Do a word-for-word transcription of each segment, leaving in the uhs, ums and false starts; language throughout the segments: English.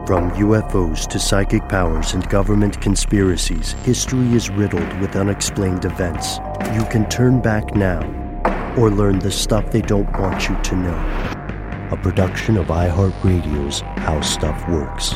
From U F Os to psychic powers and government conspiracies, history is riddled with unexplained events. You can turn back now or learn the stuff they don't want you to know. A production of iHeartRadio's How Stuff Works.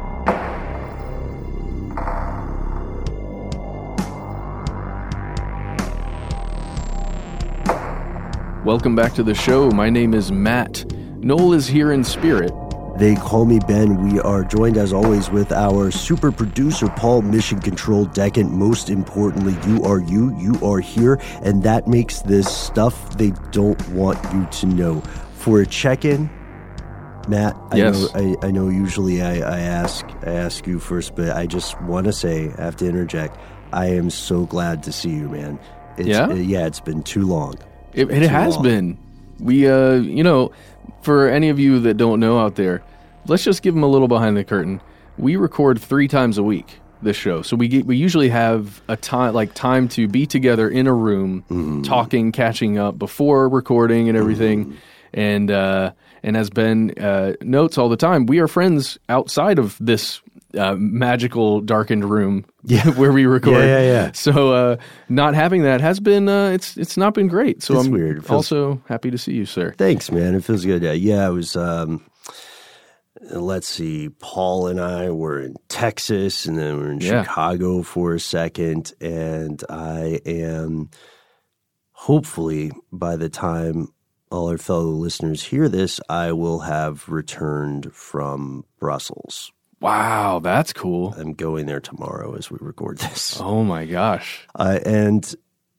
Welcome back to the show. My name is Matt. Noel is here in spirit. They call me Ben. We are joined, as always, with our super producer, Paul, Mission Control Decant. Most importantly, you are you. You are here, and that makes this stuff they don't want you to know. For a check-in, Matt, I yes. know I, I know usually I, I ask I ask you first, but I just want to say, I have to interject, I am so glad to see you, man. It's, yeah? Uh, yeah, it's been too long. It, it has long. been. We, uh, you know, for any of you that don't know out there, let's just give them a little behind the curtain. We record three times a week this show, so we get, we usually have a time like time to be together in a room, mm. talking, catching up before recording and everything. Mm. And uh, and as Ben uh, notes all the time, we are friends outside of this uh, magical darkened room yeah. where we record. Yeah, yeah, yeah. So uh, not having that has been uh, it's it's not been great. So it's I'm weird. Feels... also happy to see you, sir. Thanks, man. It feels good. Yeah, it was. Um... Let's see, Paul and I were in Texas, and then we were in yeah. Chicago for a second, and I am, hopefully, by the time all our fellow listeners hear this, I will have returned from Brussels. Wow, that's cool. I'm going there tomorrow as we record this. Oh, my gosh. Uh, and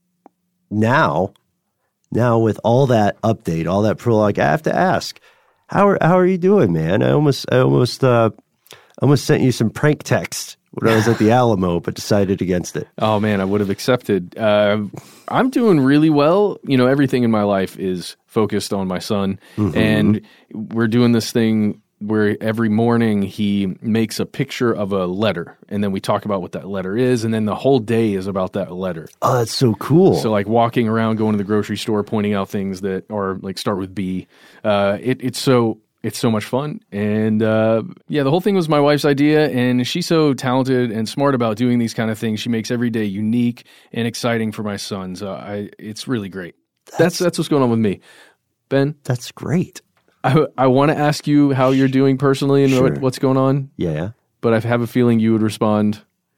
now, now with all that update, all that prologue, I have to ask, How are how are you doing, man? I almost I almost uh, almost sent you some prank text when I was at the Alamo, but decided against it. Oh man, I would have accepted. Uh, I'm doing really well. You know, everything in my life is focused on my son, mm-hmm. and we're doing this thing where every morning he makes a picture of a letter, and then we talk about what that letter is, and then the whole day is about that letter. Oh, that's so cool. So like walking around, going to the grocery store, pointing out things that are like start with B. Uh, it, it's so it's so much fun. And uh, yeah, the whole thing was my wife's idea, and she's so talented and smart about doing these kind of things. She makes every day unique and exciting for my son. So I, it's really great. That's, that's, that's what's going on with me. Ben? That's great. I, I want to ask you how you're doing personally and sure. what, what's going on. Yeah. But I have a feeling you would respond.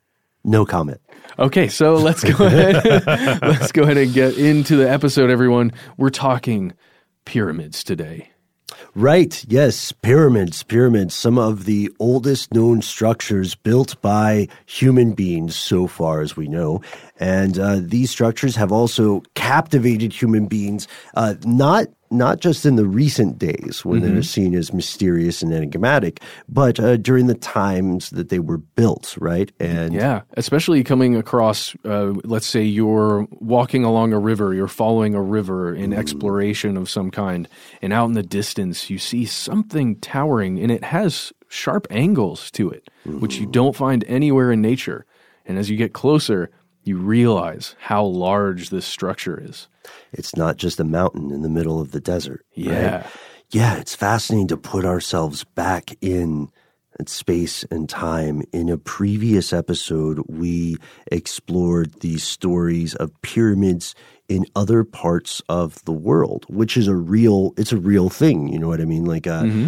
No comment. Okay, so let's go ahead. let's go ahead and get into the episode, everyone. We're talking pyramids today. Right. Yes. Pyramids. Pyramids. Some of the oldest known structures built by human beings so far as we know. And uh, these structures have also captivated human beings, uh, not not just in the recent days when mm-hmm. they're seen as mysterious and enigmatic, but uh, during the times that they were built, right? And yeah, especially coming across, uh, let's say you're walking along a river, you're following a river in mm. exploration of some kind, and out in the distance you see something towering, and it has sharp angles to it, mm. which you don't find anywhere in nature. And as you get closer, you realize how large this structure is. It's not just a mountain in the middle of the desert. Yeah. Right? Yeah, it's fascinating to put ourselves back in space and time. In a previous episode, we explored the stories of pyramids in other parts of the world, which is a real, it's a real thing. You know what I mean? Like a, mm-hmm.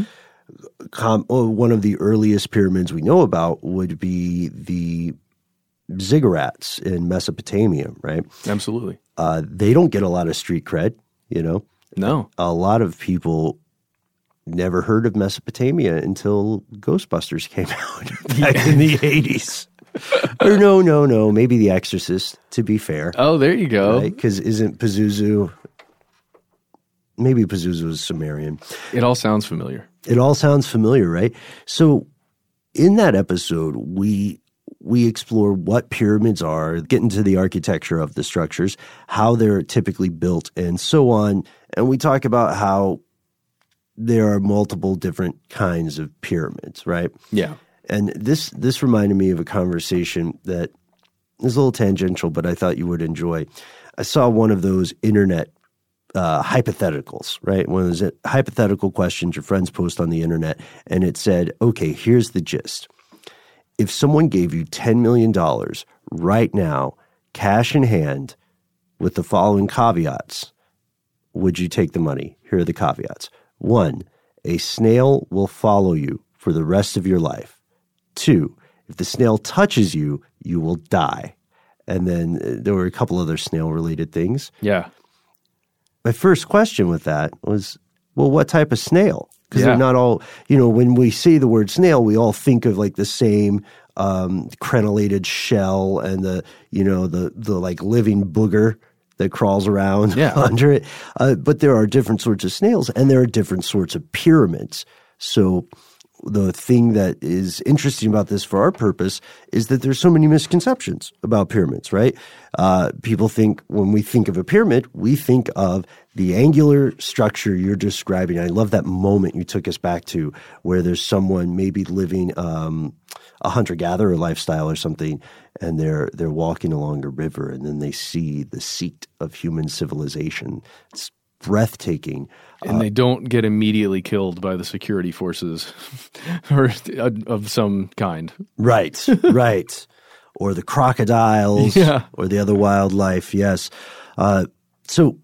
com, oh, one of the earliest pyramids we know about would be the ziggurats in Mesopotamia, right? Absolutely. Uh, they don't get a lot of street cred, you know? No. A lot of people never heard of Mesopotamia until Ghostbusters came out back yeah. in the eighties. Or no, no, no, maybe The Exorcist, to be fair. Oh, there you go. Because right? isn't Pazuzu, maybe Pazuzu is Sumerian. It all sounds familiar. It all sounds familiar, right? So in that episode, we... We explore what pyramids are, get into the architecture of the structures, how they're typically built, and so on. And we talk about how there are multiple different kinds of pyramids, right? Yeah. And this this reminded me of a conversation that is a little tangential, but I thought you would enjoy. I saw one of those internet uh, hypotheticals, right? One of those hypothetical questions your friends post on the internet, and it said, okay, here's the gist. If someone gave you ten million dollars right now, cash in hand, with the following caveats, would you take the money? Here are the caveats. One, a snail will follow you for the rest of your life. Two, if the snail touches you, you will die. And then there were a couple other snail-related things. Yeah. My first question with that was, well, what type of snail? Because yeah. they're not all, you know, when we say the word snail, we all think of like the same um, crenellated shell and the, you know, the the like living booger that crawls around yeah. under it. Uh, but there are different sorts of snails, and there are different sorts of pyramids. So the thing that is interesting about this for our purpose is that there's so many misconceptions about pyramids, right? Uh, people think when we think of a pyramid, we think of the angular structure you're describing. I love that moment you took us back to where there's someone maybe living um, a hunter-gatherer lifestyle or something, and they're they're walking along a river, and then they see the seat of human civilization. It's breathtaking. And uh, they don't get immediately killed by the security forces or of some kind. Right, right. Or the crocodiles yeah. or the other wildlife, yes. Uh, so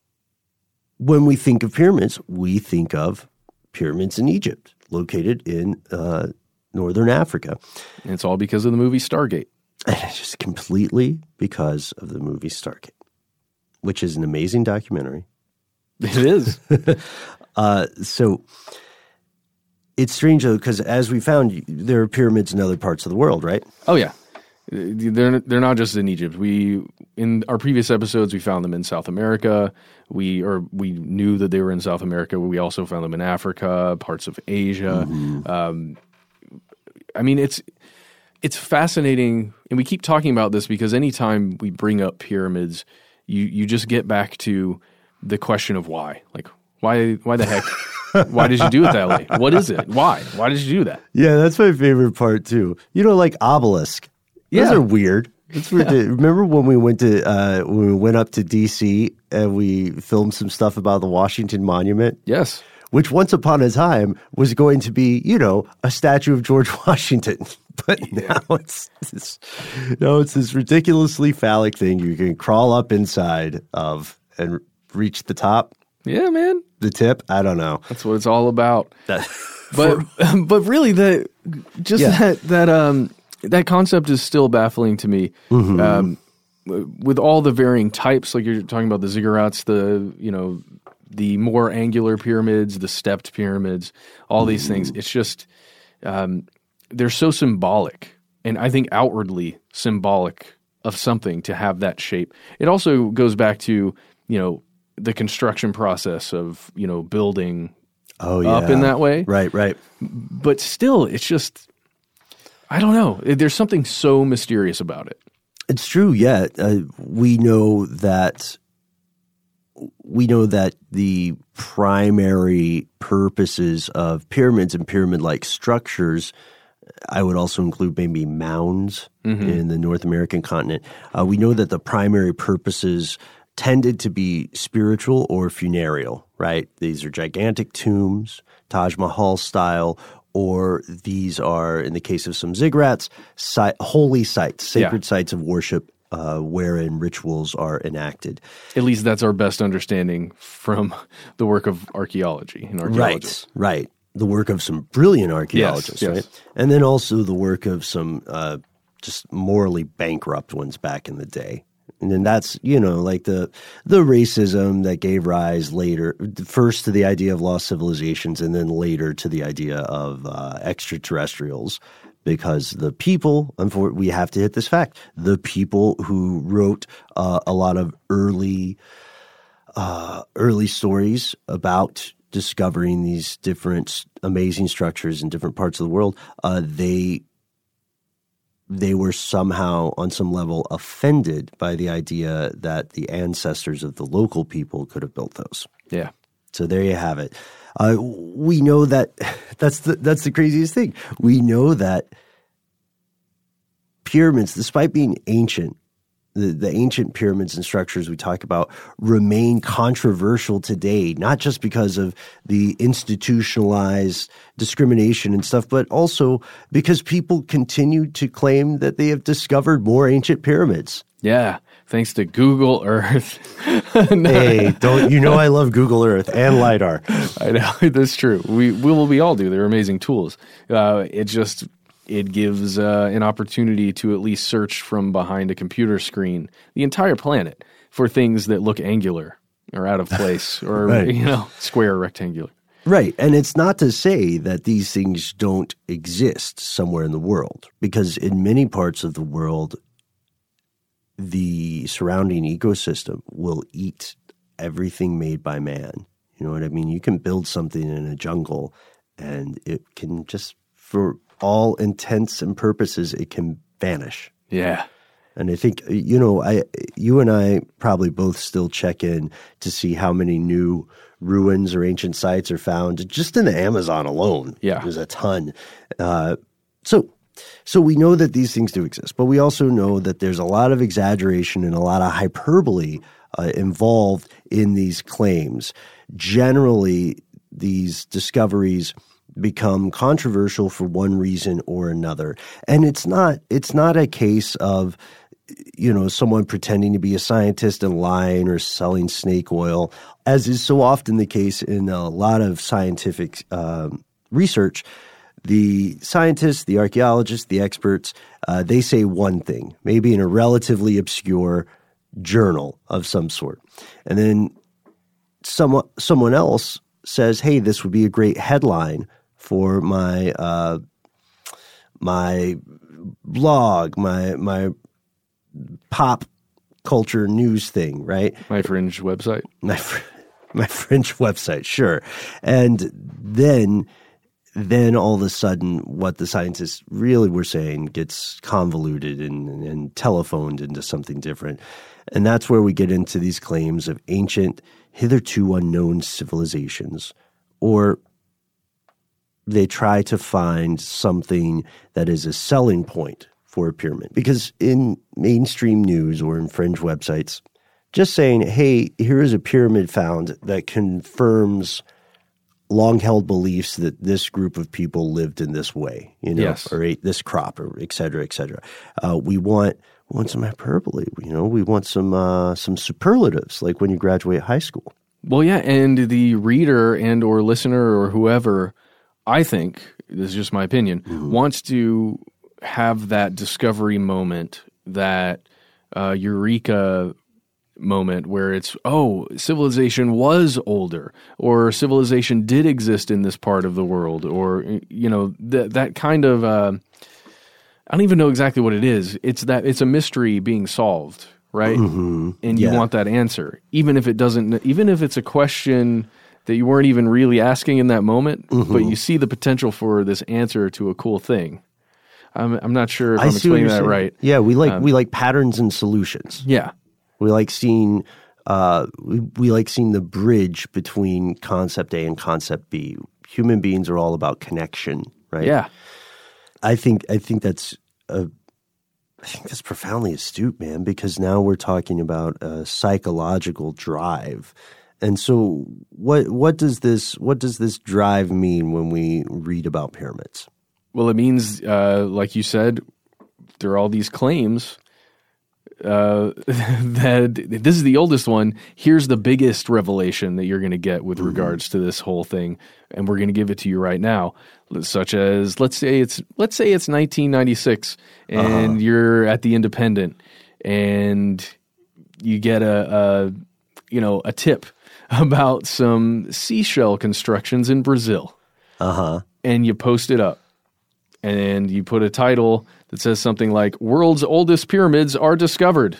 when we think of pyramids, we think of pyramids in Egypt, located in uh, northern Africa. And it's all because of the movie Stargate. And it's just completely because of the movie Stargate, which is an amazing documentary. It is. uh, so it's strange, though, because as we found, there are pyramids in other parts of the world, right? Oh, yeah. They're they're not just in Egypt. We in our previous episodes we found them in South America. We or we knew that they were in South America. We also found them in Africa, parts of Asia. Mm-hmm. Um, I mean, it's it's fascinating, and we keep talking about this because anytime we bring up pyramids, you you just get back to the question of why. Like, why why the heck? Why did you do it that way? What is it? Why? Why did you do that? Yeah, that's my favorite part too. You know, like obelisk. Those yeah. are weird. It's weird. Yeah. To, remember when we went to uh, when we went up to D C and we filmed some stuff about the Washington Monument? Yes. Which once upon a time was going to be, you know, a statue of George Washington. But yeah. now it's this, no, it's this ridiculously phallic thing you can crawl up inside of and reach the top. Yeah, man. The tip? I don't know. That's what it's all about. That, but for, but really the just yeah. that that um that concept is still baffling to me. Mm-hmm. Um, with all the varying types, like you're talking about the ziggurats, the you know the more angular pyramids, the stepped pyramids, all these mm-hmm. things. It's just um, they're so symbolic, and I think outwardly symbolic of something to have that shape. It also goes back to you know the construction process of you know building oh, yeah. up in that way, right, right. But still, it's just. I don't know. There's something so mysterious about it. It's true, yeah. Uh, we know that we know that the primary purposes of pyramids and pyramid-like structures, I would also include maybe mounds mm-hmm. in the North American continent. Uh, we know that the primary purposes tended to be spiritual or funereal, right? These are gigantic tombs, Taj Mahal style, or these are, in the case of some ziggurats, site, holy sites, sacred yeah. sites of worship uh, wherein rituals are enacted. At least that's our best understanding from the work of archaeology and archaeologists. Right, right. The work of some brilliant archaeologists, yes, right? Yes. And then also the work of some uh, just morally bankrupt ones back in the day. And then that's, you know, like the the racism that gave rise later, first to the idea of lost civilizations and then later to the idea of uh, extraterrestrials. Because the people, we have to hit this fact, the people who wrote uh, a lot of early uh, early stories about discovering these different amazing structures in different parts of the world, uh, they they were somehow on some level offended by the idea that the ancestors of the local people could have built those. Yeah. So there you have it. Uh, we know that that's the, that's the craziest thing. We know that pyramids, despite being ancient, the, the ancient pyramids and structures we talk about remain controversial today, not just because of the institutionalized discrimination and stuff, but also because people continue to claim that they have discovered more ancient pyramids. Yeah, thanks to Google Earth. Hey, don't you know I love Google Earth and LiDAR. I know, that's true. We, we, we all do. They're amazing tools. Uh, it just... It gives uh, an opportunity to at least search from behind a computer screen the entire planet for things that look angular or out of place or, right. you know, square or rectangular. Right. And it's not to say that these things don't exist somewhere in the world, because in many parts of the world, the surrounding ecosystem will eat everything made by man. You know what I mean? You can build something in a jungle and it can just, for all intents and purposes, it can vanish. Yeah. And I think, you know, I, you and I probably both still check in to see how many new ruins or ancient sites are found just in the Amazon alone. Yeah. There's a ton. Uh, so, so we know that these things do exist, but we also know that there's a lot of exaggeration and a lot of hyperbole uh, involved in these claims. Generally, these discoveries become controversial for one reason or another. And it's not it's not a case of, you know, someone pretending to be a scientist and lying or selling snake oil, as is so often the case in a lot of scientific um, research. The scientists, the archaeologists, the experts, uh, they say one thing, maybe in a relatively obscure journal of some sort. And then someone, someone else says, hey, this would be a great headline for my uh, my blog, my my pop culture news thing, right? My Fringe website. My fr- my Fringe website, sure. And then then all of a sudden, what the scientists really were saying gets convoluted and, and telephoned into something different. And that's where we get into these claims of ancient, hitherto unknown civilizations, or they try to find something that is a selling point for a pyramid. Because in mainstream news or in fringe websites, just saying, hey, here is a pyramid found that confirms long-held beliefs that this group of people lived in this way, you know, yes. or ate this crop, or et cetera, et cetera. Uh, we want we want some hyperbole, you know, we want some uh, some superlatives, like when you graduate high school. Well, yeah, and the reader and or listener or whoever, I think, this is just my opinion, mm-hmm. wants to have that discovery moment, that uh, eureka moment where it's, oh, civilization was older, or civilization did exist in this part of the world, or, you know, th- that kind of, uh, I don't even know exactly what it is. It's that it's a mystery being solved, right? Mm-hmm. And you yeah. want that answer, even if it doesn't, even if it's a question that you weren't even really asking in that moment, mm-hmm. but you see the potential for this answer to a cool thing. I'm, I'm not sure if I I'm explaining that saying. right. Yeah, we like um, we like patterns and solutions. Yeah, we like seeing uh, we, we like seeing the bridge between concept A and concept B. Human beings are all about connection, right? Yeah, I think I think that's a, I think that's profoundly astute, man. Because now we're talking about a psychological drive. And so, what what does this what does this drive mean when we read about pyramids? Well, it means, uh, like you said, there are all these claims uh, that this is the oldest one. Here's the biggest revelation that you're going to get with mm-hmm. regards to this whole thing, and we're going to give it to you right now. Such as, let's say it's let's say it's nineteen ninety-six, and uh-huh. you're at the Independent, and you get a, a you know a tip about some seashell constructions in Brazil. Uh-huh. And you post it up. And you put a title that says something like, world's oldest pyramids are discovered.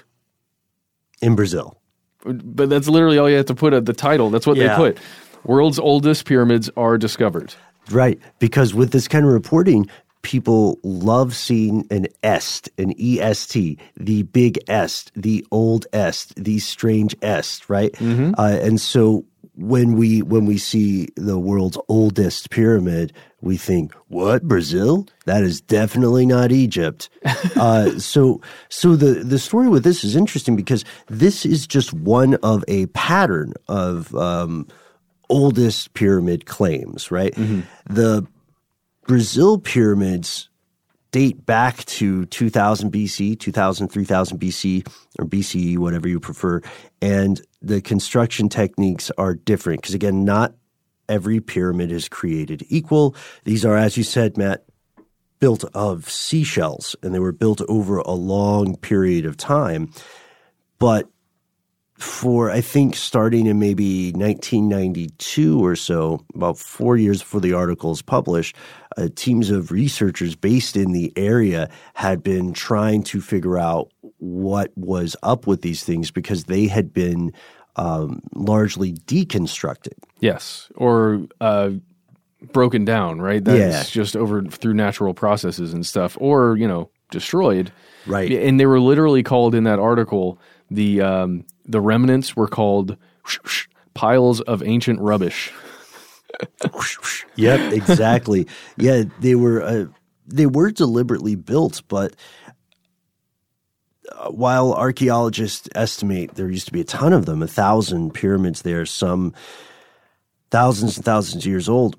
In Brazil. But that's literally all you have to put at the title. That's what yeah. they put. World's oldest pyramids are discovered. Right. Because with this kind of reporting, people love seeing an est, an E S T, the big est, the old est, the strange est, right? Mm-hmm. Uh, and so when we when we see the world's oldest pyramid, we think, what, Brazil? That is definitely not Egypt. uh, so so the, the story with this is interesting because this is just one of a pattern of um, oldest pyramid claims, right? Mm-hmm. The Brazil pyramids date back to two thousand B C, two thousand, three thousand B C, or B C E, whatever you prefer. And the construction techniques are different because, again, not every pyramid is created equal. These are, as you said, Matt, built of seashells, and they were built over a long period of time. But for, I think, starting in maybe nineteen ninety-two or so, about four years before the article is published, uh, teams of researchers based in the area had been trying to figure out what was up with these things because they had been um, largely deconstructed. Yes, or uh, broken down, right? That's yeah. just over through natural processes and stuff, or, you know, destroyed. Right. And they were literally called in that article, the um, the remnants were called piles of ancient rubbish. Yep, exactly. Yeah, they were uh, they were deliberately built, but uh, while archaeologists estimate there used to be a ton of them, a thousand pyramids there, some thousands and thousands of years old,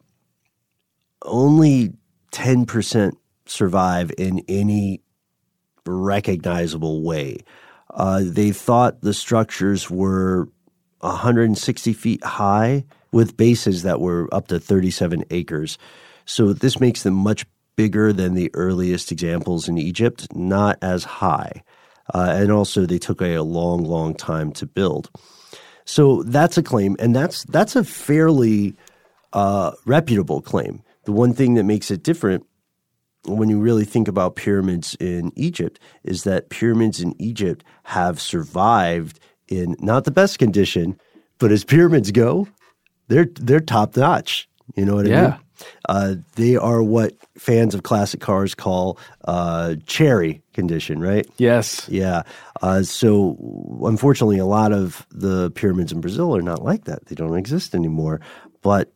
only ten percent survive in any recognizable way. Uh, they thought the structures were one hundred sixty feet high with bases that were up to thirty-seven acres. So this makes them much bigger than the earliest examples in Egypt, not as high. Uh, and also they took a, a long, long time to build. So that's a claim, and that's that's a fairly uh, reputable claim. The one thing that makes it different when you really think about pyramids in Egypt is that pyramids in Egypt have survived in not the best condition, but as pyramids go, they're they're top notch. You know what I yeah. mean? Uh, they are what fans of classic cars call uh, cherry condition, right? Yes. Yeah. Uh, so unfortunately, a lot of the pyramids in Brazil are not like that. They don't exist anymore. But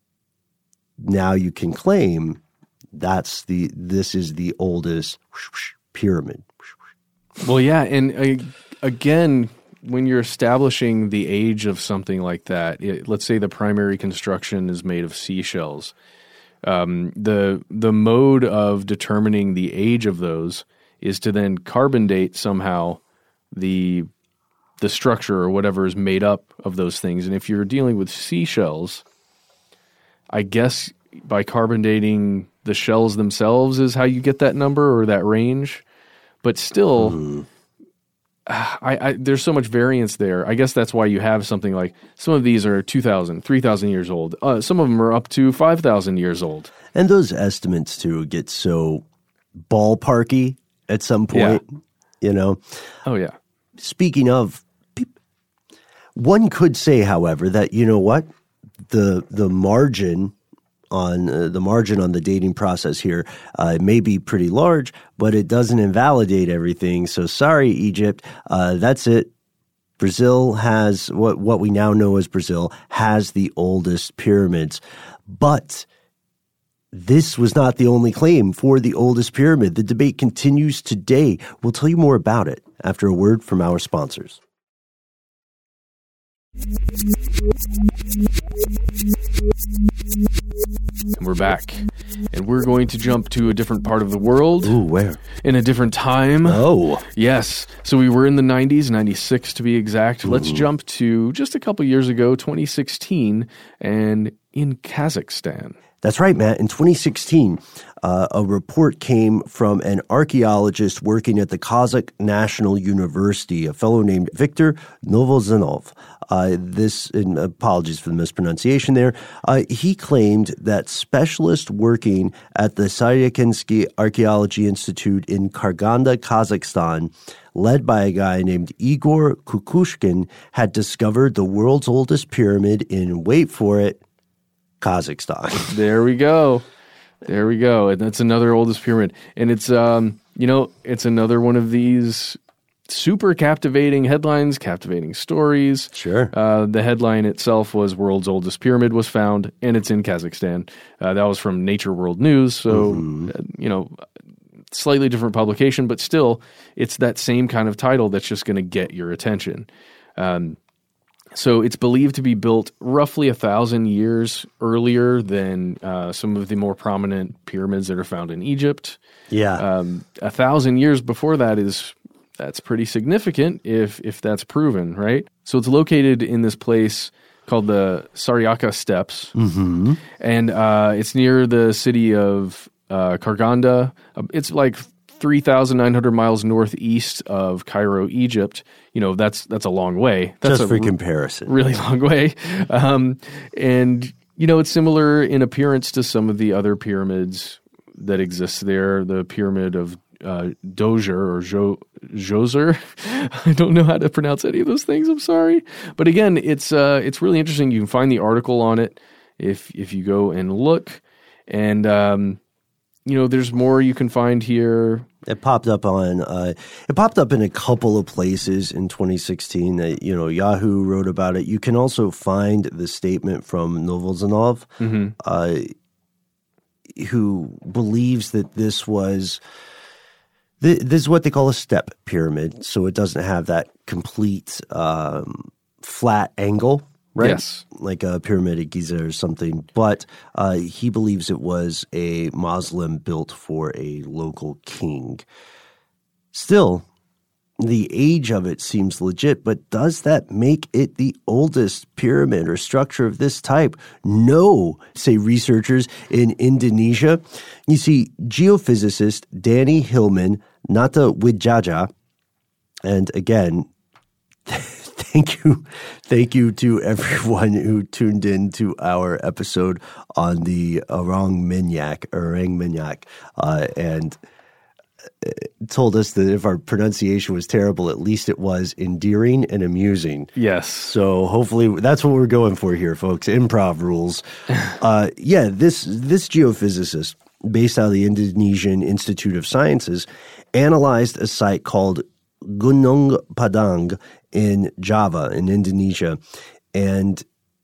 now you can claim that's the this is the oldest pyramid. Well, yeah, and uh, again, when you're establishing the age of something like that, it, let's say the primary construction is made of seashells, um, the the mode of determining the age of those is to then carbon date somehow the the structure or whatever is made up of those things. And if you're dealing with seashells, I guess by carbon dating the shells themselves is how you get that number or that range. But still, mm. I, I, there's so much variance there. I guess that's why you have something like some of these are two thousand, three thousand years old. Uh, some of them are up to five thousand years old. And those estimates, too, get so ballparky at some point, yeah. you know? Oh, yeah. Speaking of, one could say, however, that, you know what? The, the margin on uh, the margin on the dating process here uh, may be pretty large, but it doesn't invalidate everything. So sorry, Egypt. Uh, that's it. Brazil has what what we now know as Brazil has the oldest pyramids, but this was not the only claim for the oldest pyramid. The debate continues today. We'll tell you more about it after a word from our sponsors. And we're back, and we're going to jump to a different part of the world. Ooh, where? In a different time. Oh. Yes. So we were in the nineties, ninety-six to be exact. Ooh. Let's jump to just a couple years ago, twenty sixteen, and in Kazakhstan. That's right, Matt. In twenty sixteen, uh, a report came from an archaeologist working at the Kazakh National University, a fellow named Viktor Novozanov. Uh, this, and apologies for the mispronunciation there. Uh, he claimed that specialists working at the Saryakhinsky Archaeology Institute in Karganda, Kazakhstan, led by a guy named Igor Kukushkin, had discovered the world's oldest pyramid in, wait for it, Kazakhstan. There we go. There we go. And that's another oldest pyramid. And it's, um, you know, it's another one of these super captivating headlines, captivating stories. Sure. Uh, the headline itself was "World's Oldest Pyramid Was Found," and it's in Kazakhstan. Uh, that was from Nature World News, so mm-hmm. uh, you know, slightly different publication, but still, it's that same kind of title that's just going to get your attention. Um, so it's believed to be built roughly a thousand years earlier than uh, some of the more prominent pyramids that are found in Egypt. Yeah, um, a thousand years before that is. That's pretty significant if if that's proven, right? So it's located in this place called the Saryaka Steppes, mm-hmm. and uh, it's near the city of uh, Karganda. It's like three thousand nine hundred miles northeast of Cairo, Egypt. You know, that's that's a long way. That's Just for a comparison. Really long way. Um, and, you know, it's similar in appearance to some of the other pyramids that exist there. The pyramid of uh, Djoser or jo- Djoser. I don't know how to pronounce any of those things. I'm sorry. But again, it's uh, it's really interesting. You can find the article on it if if you go and look. And, um, you know, there's more you can find here. It popped up on uh, it popped up in a couple of places in twenty sixteen. That you know, Yahoo wrote about it. You can also find the statement from Novozanov, mm-hmm. uh, who believes that this was. This is what they call a step pyramid, so it doesn't have that complete um, flat angle, right? Yes. Like a pyramid at Giza or something. But uh, he believes it was a mausoleum built for a local king. Still, the age of it seems legit, but does that make it the oldest pyramid or structure of this type? No, say researchers in Indonesia. You see, geophysicist Danny Hillman Nata Widjaja, and again, thank you, thank you to everyone who tuned in to our episode on the Orang Minyak, Orang Minyak, uh, and told us that if our pronunciation was terrible, at least it was endearing and amusing. Yes. So hopefully that's what we're going for here, folks. Improv rules. uh, yeah, this this geophysicist, based out of the Indonesian Institute of Sciences, analyzed a site called Gunung Padang in Java, in Indonesia, and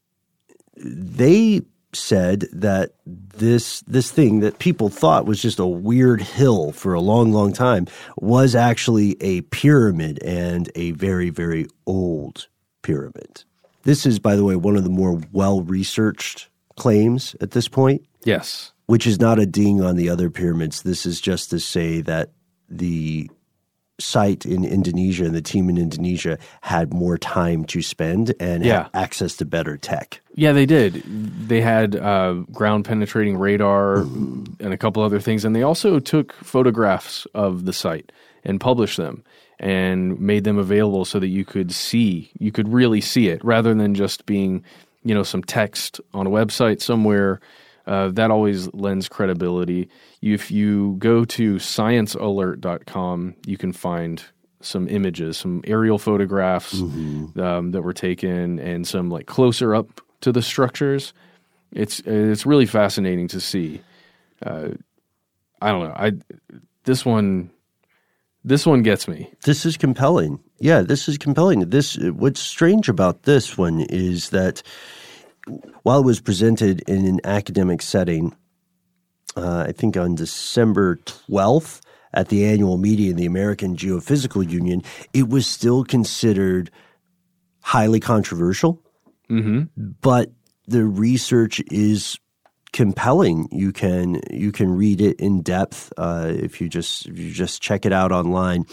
they said that this this thing that people thought was just a weird hill for a long, long time was actually a pyramid, and a very, very old pyramid. This is, by the way, one of the more well-researched claims at this point. Yes. Which is not a ding on the other pyramids. This is just to say that the site in Indonesia and the team in Indonesia had more time to spend and yeah. had access to better tech. Yeah, they did. They had uh, ground-penetrating radar mm-hmm. and a couple other things, and they also took photographs of the site and published them and made them available so that you could see, you could really see it, rather than just being, you know, some text on a website somewhere. Uh, that always lends credibility. If you go to science alert dot com, you can find some images, some aerial photographs mm-hmm. um, that were taken, and some like closer up to the structures. It's it's really fascinating to see. Uh, I don't know. I this one this one gets me. This is compelling. Yeah, this is compelling. This what's strange about this one is that while it was presented in an academic setting, uh, I think on December twelfth at the annual meeting of the American Geophysical Union, it was still considered highly controversial. Mm-hmm. But the research is compelling. You can you can read it in depth uh, if you just if you just check it out online.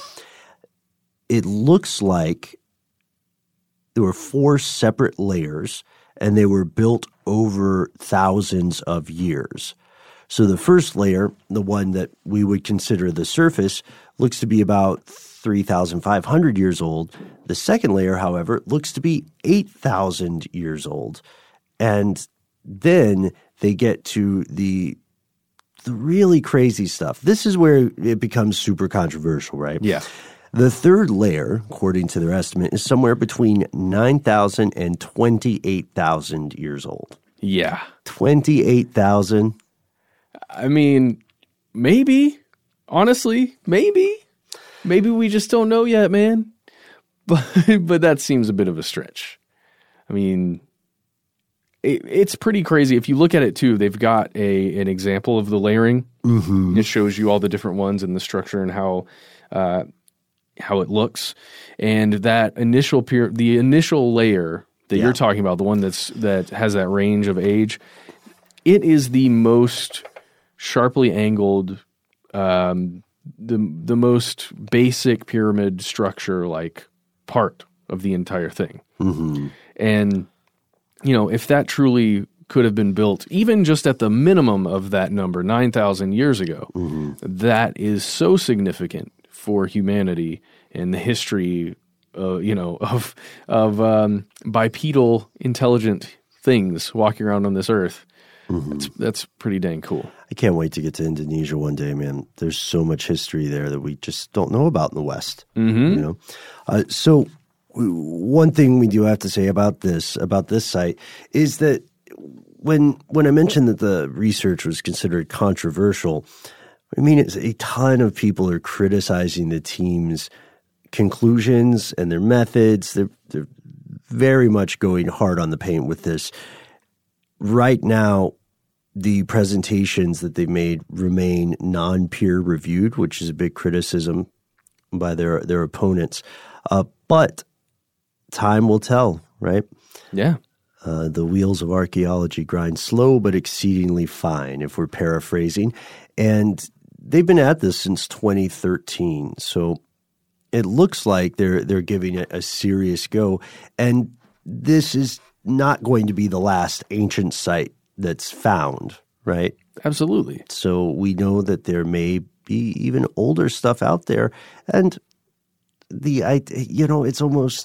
It looks like there were four separate layers, and they were built over thousands of years. So the first layer, the one that we would consider the surface, looks to be about three thousand five hundred years old. The second layer, however, looks to be eight thousand years old. And then they get to the the really crazy stuff. This is where it becomes super controversial, right? Yeah. The third layer, according to their estimate, is somewhere between nine thousand and twenty-eight thousand years old. Yeah. twenty-eight thousand. I mean, maybe. Honestly, maybe. Maybe we just don't know yet, man. But but that seems a bit of a stretch. I mean, it, it's pretty crazy. If you look at it too, they've got a an example of the layering. Mm-hmm. It shows you all the different ones and the structure and how uh, how it looks. And that initial peer, the initial layer that yeah. you're talking about, the one that's that has that range of age, it is the most sharply angled. Um, the the most basic pyramid structure like part of the entire thing. Mm-hmm. And, you know, if that truly could have been built, even just at the minimum of that number, nine thousand years ago, mm-hmm. that is so significant for humanity and the history, uh, you know, of, of um, bipedal intelligent things walking around on this earth. Mm-hmm. That's, that's pretty dang cool. I can't wait to get to Indonesia one day, man. There's so much history there that we just don't know about in the West. Mm-hmm. You know, uh, so one thing we do have to say about this about this site is that when when I mentioned that the research was considered controversial, I mean it's a ton of people are criticizing the team's conclusions and their methods. They're they're very much going hard on the paint with this. Right now, the presentations that they've made remain non-peer reviewed, which is a big criticism by their their opponents. Uh, but time will tell, right? Yeah. Uh, the wheels of archaeology grind slow but exceedingly fine, if we're paraphrasing. And they've been at this since twenty thirteen, so it looks like they're they're giving it a serious go. And this is not going to be the last ancient site that's found, right? Absolutely. So we know that there may be even older stuff out there. And the, I, you know, it's almost,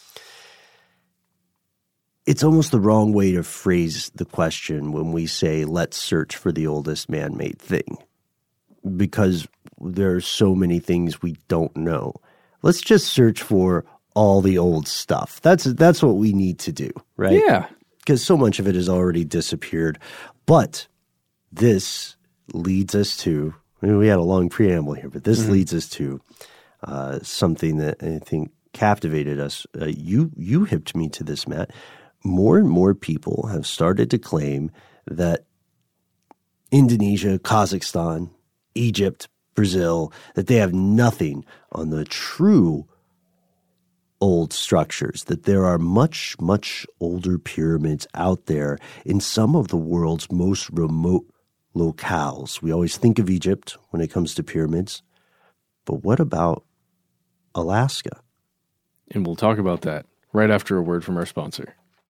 it's almost the wrong way to phrase the question when we say, let's search for the oldest man-made thing, because there are so many things we don't know. Let's just search for all the old stuff. That's that's what we need to do, right? Yeah. Because so much of it has already disappeared. But this leads us to, I mean, we had a long preamble here, but this mm-hmm. leads us to uh, something that I think captivated us. Uh, you you hipped me to this, Matt. More and more people have started to claim that Indonesia, Kazakhstan, Egypt, Brazil, that they have nothing on the true old structures, that there are much, much older pyramids out there in some of the world's most remote locales. We always think of Egypt when it comes to pyramids, but what about Alaska? And we'll talk about that right after a word from our sponsor.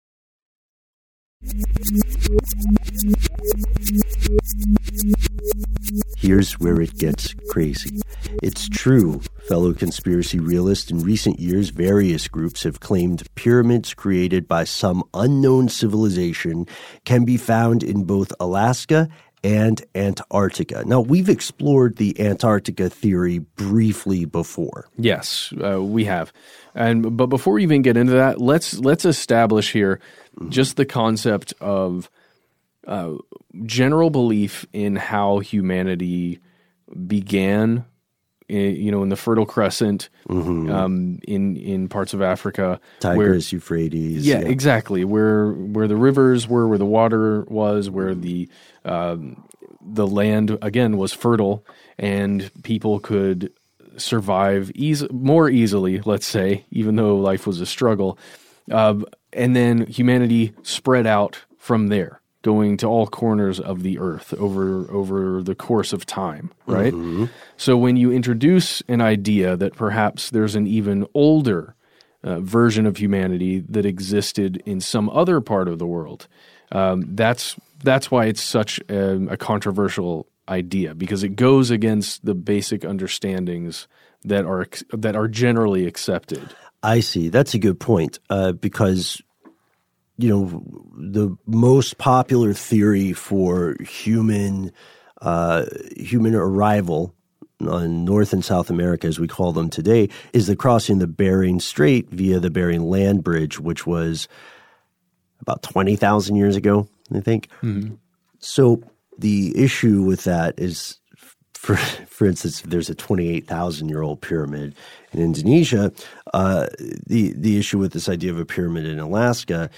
Here's where it gets crazy. It's true, fellow conspiracy realists. In recent years, various groups have claimed pyramids created by some unknown civilization can be found in both Alaska and Antarctica. Now, we've explored the Antarctica theory briefly before. Yes, uh, we have. And but before we even get into that, let's let's establish here just the concept of uh, general belief in how humanity began, in, you know, in the Fertile Crescent, mm-hmm. um, in in parts of Africa, Tigris, where, Euphrates, yeah, yeah, exactly, where where the rivers were, where the water was, where the um, the land again was fertile, and people could survive easy, more easily, let's say, even though life was a struggle. Uh, and then humanity spread out from there, going to all corners of the earth over over the course of time, right? Mm-hmm. So when you introduce an idea that perhaps there's an even older uh, version of humanity that existed in some other part of the world, um, that's that's why it's such a, a controversial idea, because it goes against the basic understandings that are that are generally accepted. I see. That's a good point, uh, because, you know, the most popular theory for human uh, human arrival on North and South America, as we call them today, is the crossing the Bering Strait via the Bering Land Bridge, which was about twenty thousand years ago, I think. Mm-hmm. So the issue with that is for for instance, if there's a twenty-eight thousand year old pyramid in Indonesia, uh, the the issue with this idea of a pyramid in Alaska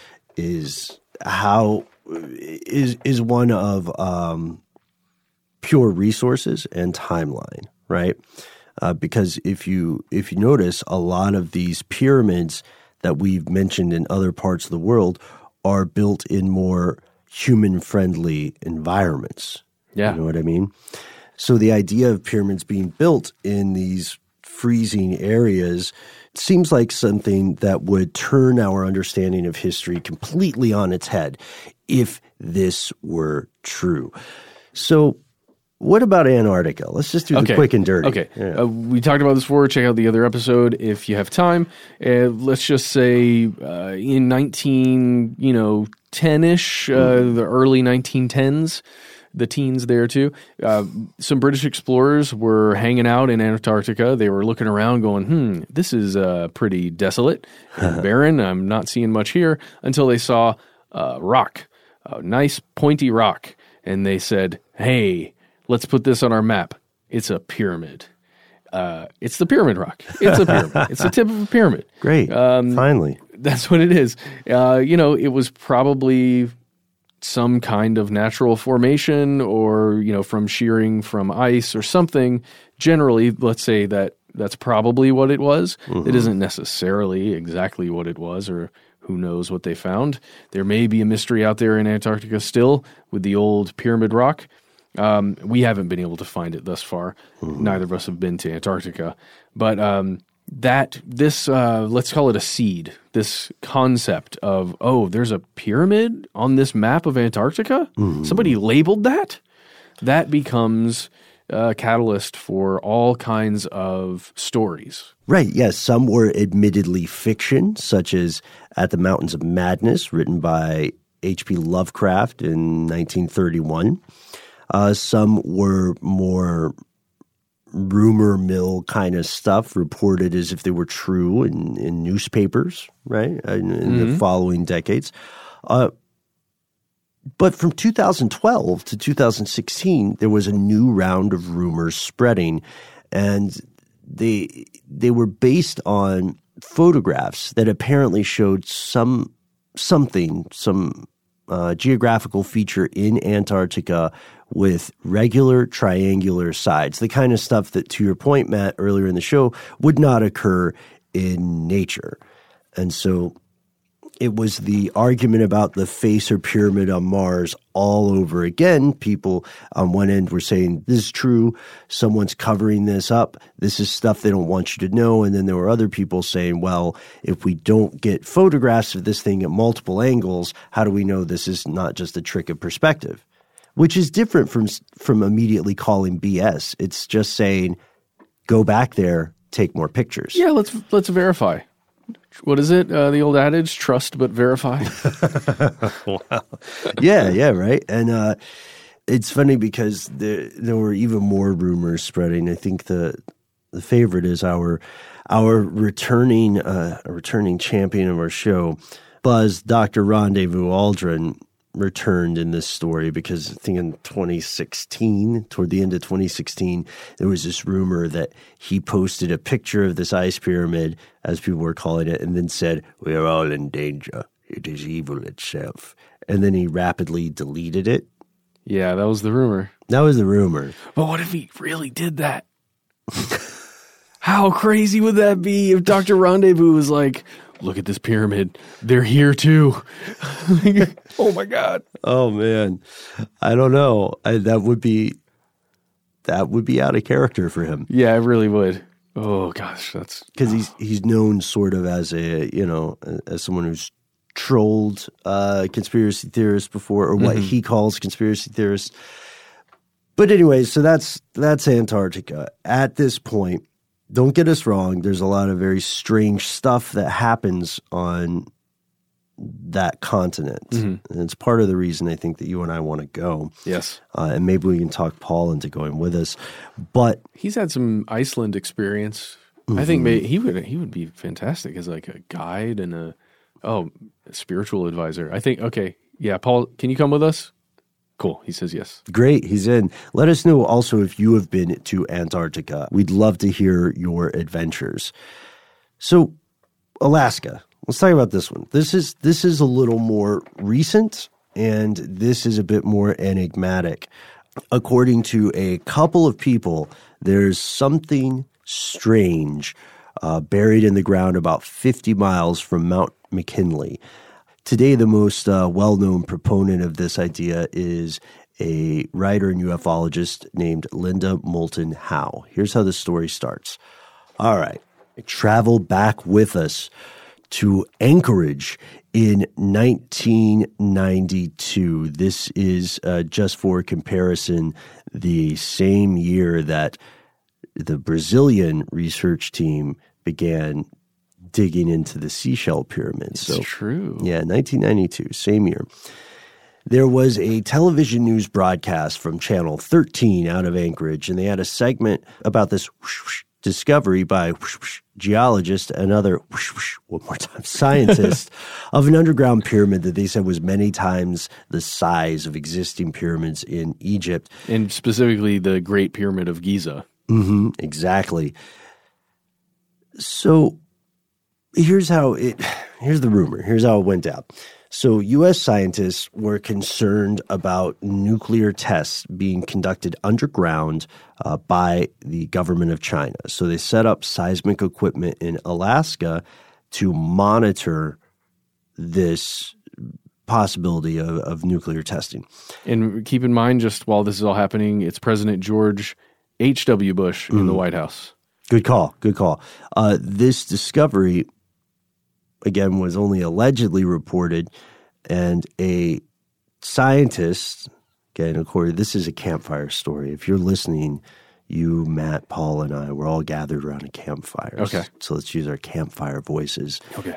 is how is is one of um, pure resources and timeline, right? Uh, because if you if you notice, a lot of these pyramids that we've mentioned in other parts of the world are built in more human-friendly environments. Yeah. You know what I mean? So the idea of pyramids being built in these freezing areas seems like something that would turn our understanding of history completely on its head if this were true. So what about Antarctica? Let's just do the okay. quick and dirty. Okay. Yeah. Uh, we talked about this before. Check out the other episode if you have time. Uh, let's just say uh, in nineteen, you know, ten-ish, uh, mm. the early nineteen tens, the teens there too, uh, some British explorers were hanging out in Antarctica. They were looking around going, hmm, this is uh, pretty desolate and barren. I'm not seeing much here, until they saw a rock, a nice pointy rock. And they said, hey, let's put this on our map. It's a pyramid. Uh, it's the pyramid rock. It's a pyramid. It's the tip of a pyramid. Great. Um, Finally. That's what it is. Uh, you know, it was probably some kind of natural formation, or, you know, from shearing from ice or something. Generally, let's say that that's probably what it was. Mm-hmm. It isn't necessarily exactly what it was, or who knows what they found. There may be a mystery out there in Antarctica still with the old pyramid rock. Um, we haven't been able to find it thus far. Mm-hmm. Neither of us have been to Antarctica. But um, that, this, uh, let's call it a seed, this concept of, oh, there's a pyramid on this map of Antarctica? Mm-hmm. Somebody labeled that? That becomes a catalyst for all kinds of stories. Right, yes. Some were admittedly fiction, such as At the Mountains of Madness, written by H P Lovecraft in nineteen thirty-one. Uh, some were more rumor mill kind of stuff, reported as if they were true in, in newspapers, right, in, in mm-hmm. the following decades. Uh, but from two thousand twelve to two thousand sixteen, there was a new round of rumors spreading, and they they were based on photographs that apparently showed some something, some uh, geographical feature in Antarctica with regular triangular sides, the kind of stuff that, to your point, Matt, earlier in the show, would not occur in nature. And so it was the argument about the Facer pyramid on Mars all over again. People on one end were saying, this is true, someone's covering this up, this is stuff they don't want you to know. And then there were other people saying, well, if we don't get photographs of this thing at multiple angles, how do we know this is not just a trick of perspective? Which is different from from immediately calling B S. It's just saying, go back there, take more pictures. Yeah, let's let's verify. What is it? Uh, the old adage, trust but verify. Wow. Yeah, yeah, right. And uh, it's funny because there there were even more rumors spreading. I think the the favorite is our our returning uh, a returning champion of our show, Buzz, Doctor Rendezvous Aldrin, returned in this story because I think in twenty sixteen, toward the end of twenty sixteen, there was this rumor that he posted a picture of this ice pyramid, as people were calling it, and then said, "We are all in danger. It is evil itself." And then he rapidly deleted it. Yeah, that was the rumor. That was the rumor. But what if he really did that? How crazy would that be if Doctor Rendezvous was like, look at this pyramid, they're here too. Oh my God. Oh man. I don't know. I, that would be, that would be out of character for him. Yeah, it really would. Oh gosh, that's because he's, he's known sort of as a, you know, as someone who's trolled uh, conspiracy theorists before, or what mm-hmm. he calls conspiracy theorists. But anyway, so that's, that's Antarctica. At this point, don't get us wrong, there's a lot of very strange stuff that happens on that continent. Mm-hmm. And it's part of the reason I think that you and I want to go. Yes. Uh, and maybe we can talk Paul into going with us. But he's had some Iceland experience. Mm-hmm. I think maybe he would he would be fantastic as like a guide and a, oh, a spiritual advisor. I think, okay, yeah, Paul, can you come with us? Cool. He says yes. Great. He's in. Let us know also if you have been to Antarctica. We'd love to hear your adventures. So, Alaska. Let's talk about this one. This is this is a little more recent, and this is a bit more enigmatic. According to a couple of people, there's something strange uh, buried in the ground about fifty miles from Mount McKinley. Today, the most uh, well-known proponent of this idea is a writer and ufologist named Linda Moulton Howe. Here's how the story starts. All right. Travel back with us to Anchorage in nineteen ninety-two. This is, uh, just for comparison, the same year that the Brazilian research team began digging into the seashell pyramids. It's so, true. Yeah, nineteen ninety-two, same year. There was a television news broadcast from Channel thirteen out of Anchorage, and they had a segment about this whoosh, whoosh, discovery by whoosh, whoosh, geologist and other, whoosh, whoosh, one more time, scientist of an underground pyramid that they said was many times the size of existing pyramids in Egypt. And specifically the Great Pyramid of Giza. Mm-hmm, exactly. So here's how it, here's the rumor. Here's how it went down. So U S scientists were concerned about nuclear tests being conducted underground uh, by the government of China. So they set up seismic equipment in Alaska to monitor this possibility of, of nuclear testing. And keep in mind, just while this is all happening, it's President George H W. Bush in mm. the White House. Good call. Good call. Uh, this discovery, again, was only allegedly reported, and a scientist, again, according, this is a campfire story. If you're listening, you, Matt, Paul, and I, we're all gathered around a campfire. Okay. So let's use our campfire voices. Okay.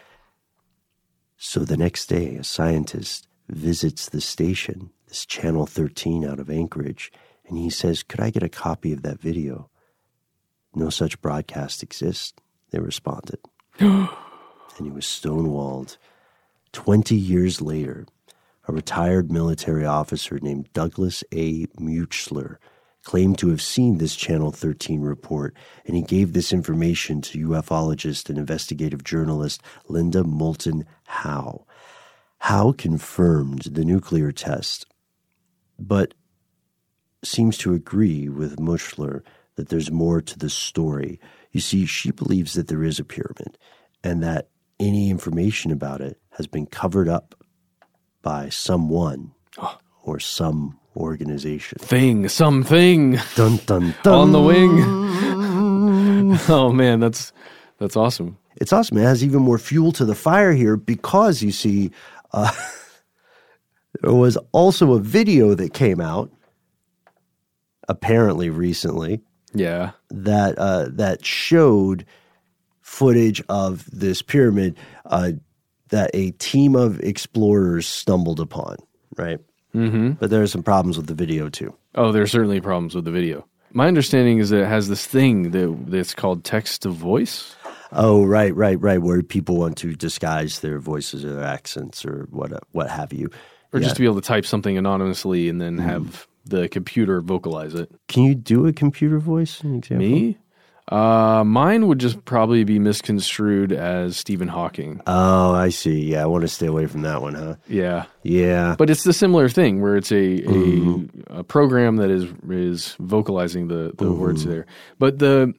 So the next day, a scientist visits the station, this Channel thirteen out of Anchorage, and he says, could I get a copy of that video? No such broadcast exists, they responded. And he was stonewalled. Twenty years later, a retired military officer named Douglas A. Muchler claimed to have seen this Channel thirteen report, and he gave this information to ufologist and investigative journalist Linda Moulton Howe. Howe confirmed the nuclear test, but seems to agree with Muchler that there's more to the story. You see, she believes that there is a pyramid, and that any information about it has been covered up by someone oh. or some organization. Thing, something. Dun, dun, dun. On the wing. Oh, man, that's that's awesome. It's awesome. It has even more fuel to the fire here because, you see, uh, there was also a video that came out, apparently recently, yeah, that uh, that showed footage of this pyramid uh, that a team of explorers stumbled upon, right? Mm-hmm. But there are some problems with the video too. Oh, there are certainly problems with the video. My understanding is that it has this thing that that's called text to voice. Oh, right, right, right, where people want to disguise their voices or their accents or what what have you. Or yeah. just to be able to type something anonymously and then mm. have the computer vocalize it. Can you do a computer voice? An example? Me? Uh, mine would just probably be misconstrued as Stephen Hawking. Oh, I see. Yeah, I want to stay away from that one, huh? Yeah. Yeah. But it's the similar thing where it's a a, mm-hmm. a program that is is vocalizing the, the mm-hmm. words there. But the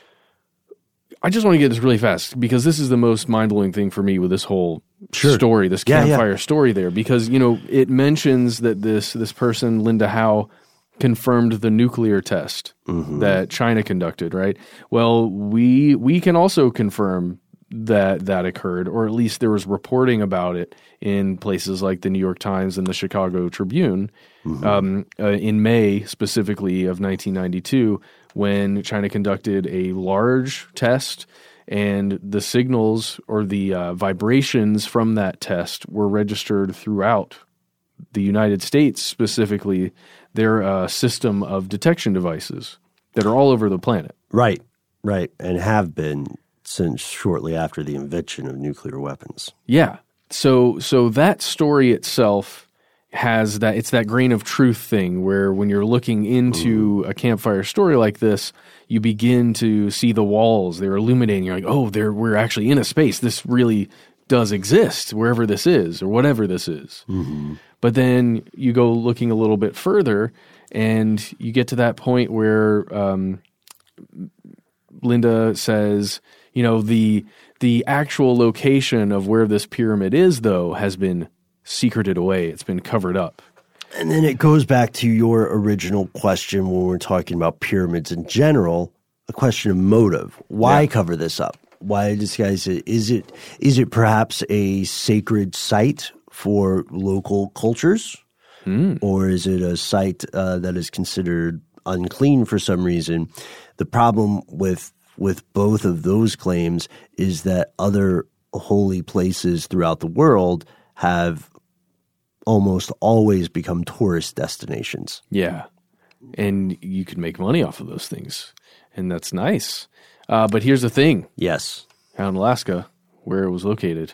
I just want to get this really fast because this is the most mind-blowing thing for me with this whole sure. story, this yeah, campfire yeah. story there. Because, you know, it mentions that this this person, Linda Howe, confirmed the nuclear test mm-hmm. that China conducted, right? Well, we we can also confirm that that occurred, or at least there was reporting about it in places like the New York Times and the Chicago Tribune mm-hmm. um, uh, in May specifically of nineteen ninety-two, when China conducted a large test, and the signals or the uh, vibrations from that test were registered throughout the United States, specifically their uh, system of detection devices that are all over the planet. Right, right, and have been since shortly after the invention of nuclear weapons. Yeah. So so that story itself has that, it's that grain of truth thing where when you're looking into a campfire story like this, you begin to see the walls, they're illuminating, you're like, oh, they're, we're actually in a space. This really does exist wherever this is or whatever this is. Mm-hmm. But then you go looking a little bit further and you get to that point where um, Linda says, you know, the the actual location of where this pyramid is, though, has been secreted away. It's been covered up. And then it goes back to your original question when we're talking about pyramids in general, a question of motive. Why yeah. cover this up? Why disguise it? Is it is it perhaps a sacred site for local cultures? Mm. Or is it a site uh, that is considered unclean for some reason? The problem with with both of those claims is that other holy places throughout the world have almost always become tourist destinations. Yeah. And you can make money off of those things. And that's nice. Uh, but here's the thing. Yes. Out in Alaska, where it was located,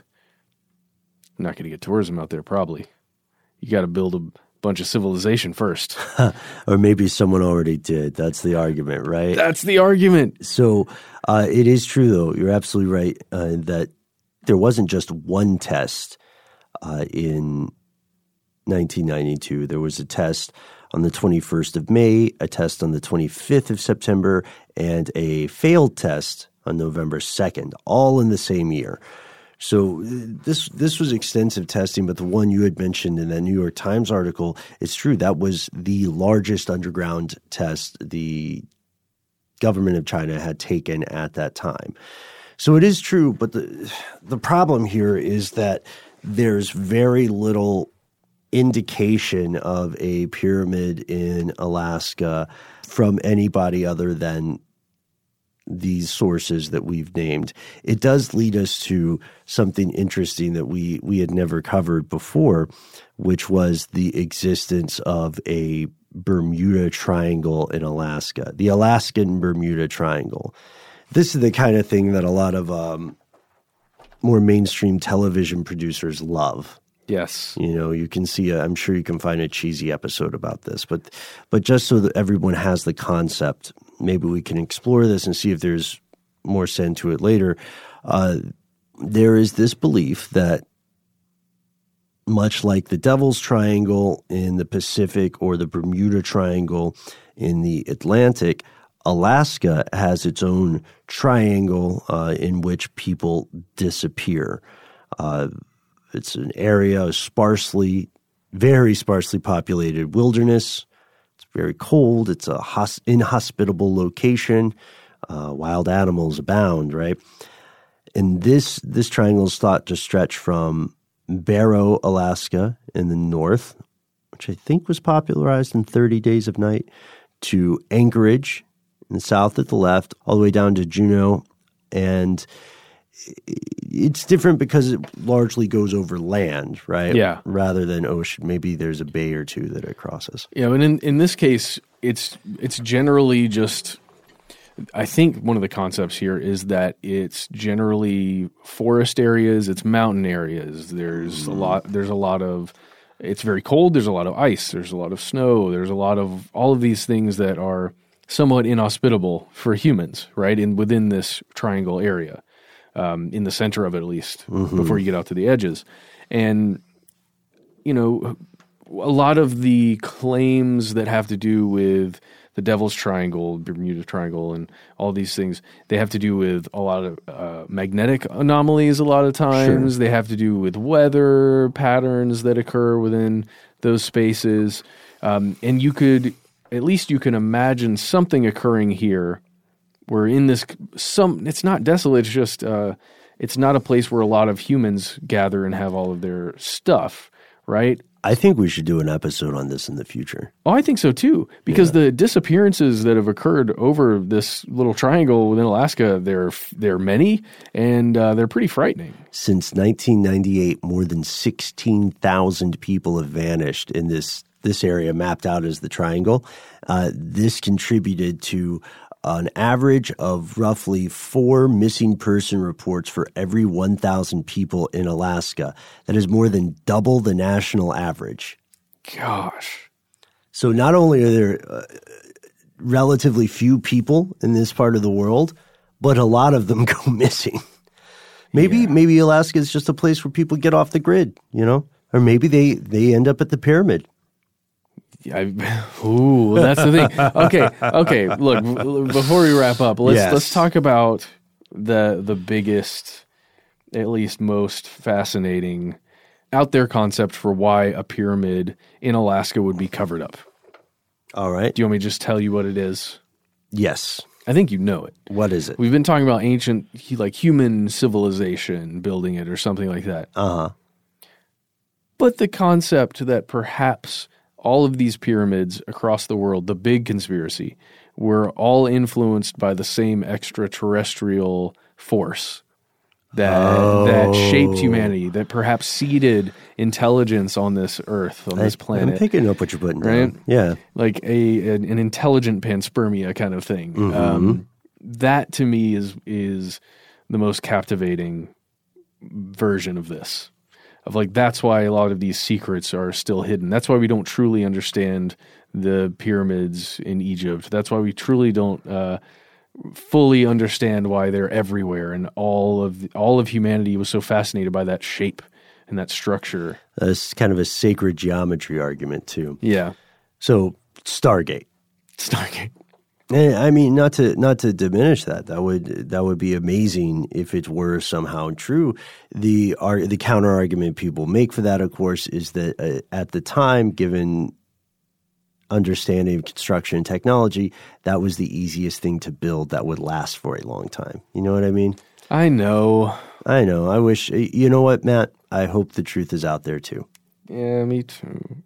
I'm not going to get tourism out there probably. You got to build a bunch of civilization first. Or maybe someone already did. That's the argument, right? That's the argument. So uh, it is true, though. You're absolutely right uh, that there wasn't just one test uh, in nineteen ninety-two. There was a test on the twenty-first of May, a test on the twenty-fifth of September, and a failed test on November second, all in the same year. So this this was extensive testing, but the one you had mentioned in that New York Times article, it's true. That was the largest underground test the government of China had taken at that time. So it is true, but the the problem here is that there's very little indication of a pyramid in Alaska from anybody other than these sources that we've named. It does lead us to something interesting that we we had never covered before, which was the existence of a Bermuda Triangle in Alaska, the Alaskan Bermuda Triangle. This is the kind of thing that a lot of um, more mainstream television producers love. Yes. You know, you can see, a, I'm sure you can find a cheesy episode about this, but but just so that everyone has the concept, maybe we can explore this and see if there's more send to it later. Uh, there is this belief that much like the Devil's Triangle in the Pacific or the Bermuda Triangle in the Atlantic, Alaska has its own triangle uh, in which people disappear. Uh It's an area of sparsely, very sparsely populated wilderness. It's very cold. It's a hos- inhospitable location. Uh, wild animals abound, right? And this this triangle is thought to stretch from Barrow, Alaska in the north, which I think was popularized in thirty Days of Night, to Anchorage in the south at the left, all the way down to Juneau. And it's different because it largely goes over land, right? Yeah. Rather than ocean. Maybe there's a bay or two that it crosses. Yeah, but in, in this case, it's it's generally just, I think one of the concepts here is that it's generally forest areas, it's mountain areas. There's mm. a lot, there's a lot of, it's very cold, there's a lot of ice, there's a lot of snow, there's a lot of all of these things that are somewhat inhospitable for humans, right? In within this triangle area. Um, in the center of it, at least, mm-hmm. before you get out to the edges. And, you know, a lot of the claims that have to do with the Devil's Triangle, Bermuda Triangle, and all these things, they have to do with a lot of uh, magnetic anomalies a lot of times. Sure. They have to do with weather patterns that occur within those spaces. Um, and you could, at least you can imagine something occurring here. We're in this some. It's not desolate. It's just uh, it's not a place where a lot of humans gather and have all of their stuff, right? I think we should do an episode on this in the future. Oh, I think so too. Because yeah. the disappearances that have occurred over this little triangle within Alaska, they're they're many and uh, they're pretty frightening. Since nineteen ninety-eight, more than sixteen thousand people have vanished in this this area mapped out as the triangle. Uh, this contributed to an average of roughly four missing person reports for every one thousand people in Alaska. That is more than double the national average. gosh. So not only are there uh, relatively few people in this part of the world, but a lot of them go missing. Maybe yeah. maybe Alaska is just a place where people get off the grid, you know? Or maybe they, they end up at the pyramid. I, ooh, that's the thing. Okay, okay. Look, before we wrap up, let's yes. let's talk about the the biggest, at least most fascinating, out there concept for why a pyramid in Alaska would be covered up. All right. Do you want me to just tell you what it is? Yes. I think you know it. What is it? We've been talking about ancient, like human civilization building it or something like that. Uh-huh. But the concept that perhaps all of these pyramids across the world, the big conspiracy, were all influenced by the same extraterrestrial force that oh. that shaped humanity, that perhaps seeded intelligence on this earth, on I, this planet. I'm picking up what you're putting right? down. Yeah. Like a an, an intelligent panspermia kind of thing. Mm-hmm. Um, that to me is is the most captivating version of this. Of like, that's why a lot of these secrets are still hidden. That's why we don't truly understand the pyramids in Egypt. That's why we truly don't uh, fully understand why they're everywhere. And all of all of humanity was so fascinated by that shape and that structure. That's kind of a sacred geometry argument too. Yeah. So Stargate. Stargate. And I mean, not to not to diminish that. That would that would be amazing if it were somehow true. The ar- the counter argument people make for that, of course, is that uh, at the time, given understanding of construction and technology, that was the easiest thing to build that would last for a long time. You know what I mean? I know. I know. I wish. You know what, Matt? I hope the truth is out there too. Yeah, me too.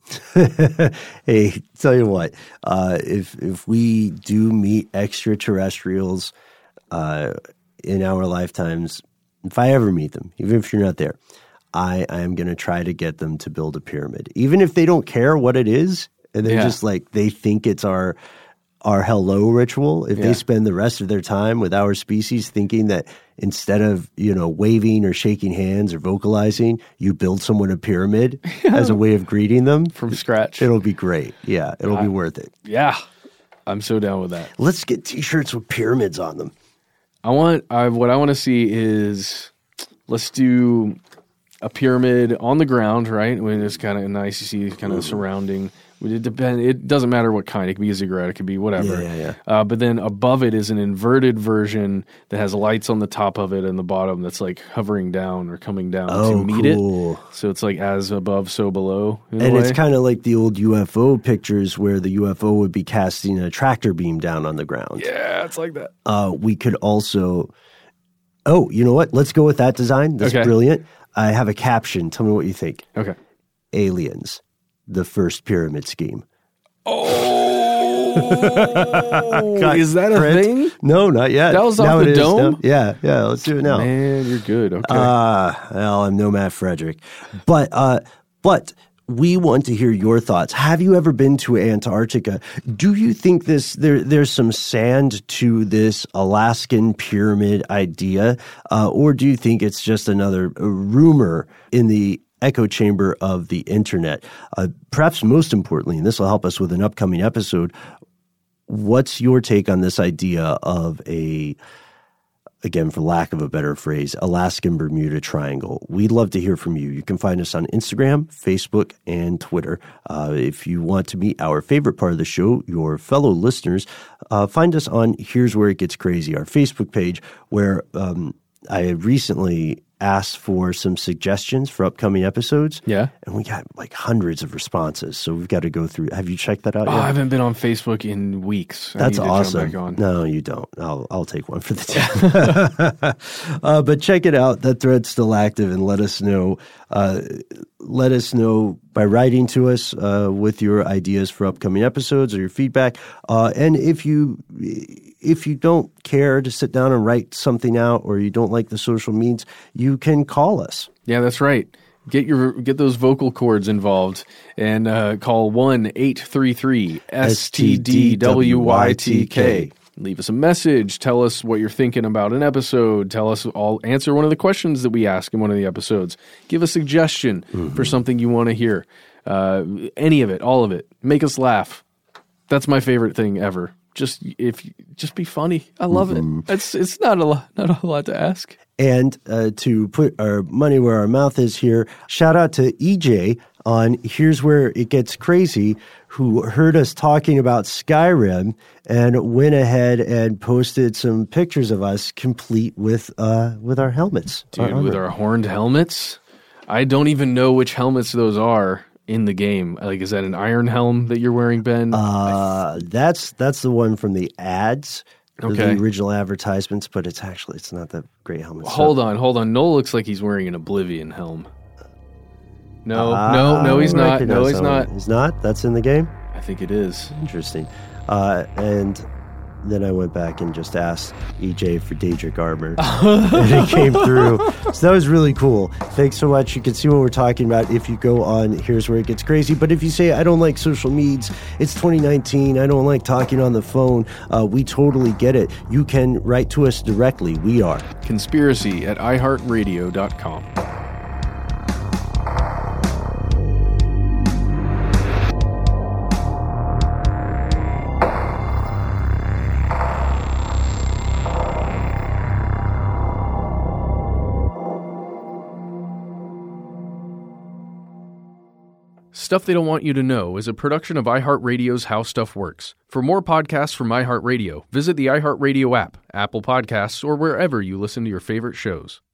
Hey, tell you what, uh, if if we do meet extraterrestrials uh, in our lifetimes, if I ever meet them, even if you're not there, I, I am going to try to get them to build a pyramid. Even if they don't care what it is, and they're yeah. just like, they think it's our our hello ritual, if yeah. they spend the rest of their time with our species thinking that instead of, you know, waving or shaking hands or vocalizing, you build someone a pyramid as a way of greeting them from scratch, it'll be great. Yeah, it'll uh, be worth it. Yeah, I'm so down with that. Let's get t-shirts with pyramids on them. I want, I, what I want to see is, let's do a pyramid on the ground, right? When it's kind of nice, you see kind of mm. surrounding. It depend. It doesn't matter what kind. It could be a ziggurat. It could be whatever. Yeah, yeah, yeah. Uh, but then above it is an inverted version that has lights on the top of it and the bottom that's like hovering down or coming down oh, to meet cool. it. So it's like as above, so below. And it's kind of like the old U F O pictures where the U F O would be casting a tractor beam down on the ground. Yeah, it's like that. Uh, we could also. Oh, you know what? Let's go with that design. That's okay. brilliant. I have a caption. Tell me what you think. Okay. Aliens. The first pyramid scheme. Oh, is that a print? Thing? No, not yet. That was off now the dome? No. Yeah, yeah, let's do it now. Man, you're good. Okay. Uh, well, I'm no Matt Frederick. But, uh, but we want to hear your thoughts. Have you ever been to Antarctica? Do you think this there there's some sand to this Alaskan pyramid idea? Uh, or do you think it's just another rumor in the echo chamber of the internet? Uh, perhaps most importantly, and this will help us with an upcoming episode, what's your take on this idea of a, again, for lack of a better phrase, Alaskan Bermuda Triangle? We'd love to hear from you. You can find us on Instagram, Facebook, and Twitter. Uh, if you want to meet our favorite part of the show, your fellow listeners, uh, find us on Here's Where It Gets Crazy, our Facebook page, where um, I recently asked for some suggestions for upcoming episodes. Yeah. And we got like hundreds of responses. So we've got to go through. Have you checked that out oh, yet? I haven't been on Facebook in weeks. That's I need to awesome. Jump back on. No, you don't. I'll I'll take one for the team. uh, but check it out. That thread's still active, and let us know. Uh, let us know by writing to us uh, with your ideas for upcoming episodes or your feedback. Uh, and if you if you don't care to sit down and write something out, or you don't like the social means, you can call us. Yeah, that's right. Get your get those vocal cords involved and uh, call one eight three three S T D W Y T K. Leave us a message. Tell us what you're thinking about an episode. Tell us, I'll answer one of the questions that we ask in one of the episodes. Give a suggestion mm-hmm. for something you want to hear. Uh, any of it, all of it. Make us laugh. That's my favorite thing ever. Just if just be funny. I love mm-hmm. it. It's it's not a lot, not a lot to ask. And uh, to put our money where our mouth is here, shout out to E J on Here's Where It Gets Crazy, who heard us talking about Skyrim and went ahead and posted some pictures of us complete with uh, with our helmets. Dude, our with our horned helmets? I don't even know which helmets those are in the game. Like, is that an iron helm that you're wearing, Ben? Uh, that's that's the one from the ads. Okay. The original advertisements, but it's actually, it's not that great helmet. Well, hold on, hold on. Noel looks like he's wearing an Oblivion helm. No, uh, no, no, he's not. No, he's not. He's not? That's in the game? I think it is. Interesting. Uh, and then I went back and just asked E J for Daedric armor, and it came through. So that was really cool. Thanks so much. You can see what we're talking about if you go on Here's Where It Gets Crazy. But if you say, I don't like social medias, it's twenty nineteen, I don't like talking on the phone, uh, we totally get it. You can write to us directly. We are conspiracy at i heart radio dot com. Stuff They Don't Want You to Know is a production of iHeartRadio's How Stuff Works. For more podcasts from iHeartRadio, visit the iHeartRadio app, Apple Podcasts, or wherever you listen to your favorite shows.